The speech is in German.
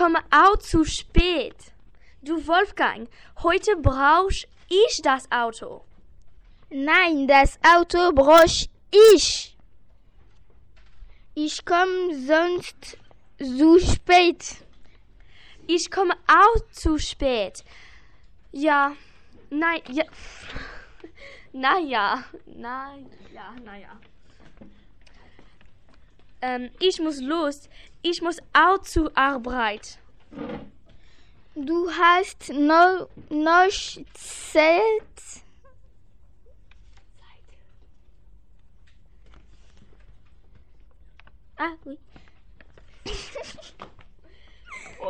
komme auch zu spät. Du Wolfgang, heute brauche ich das Auto. Nein, das Auto brauche ich. Ich komme sonst zu spät. Ich komme auch zu spät. Ja, nein, ja. Naja. Ich muss los. Ich muss auch zur Arbeit. Du hast noch Zeit. Ah, oui.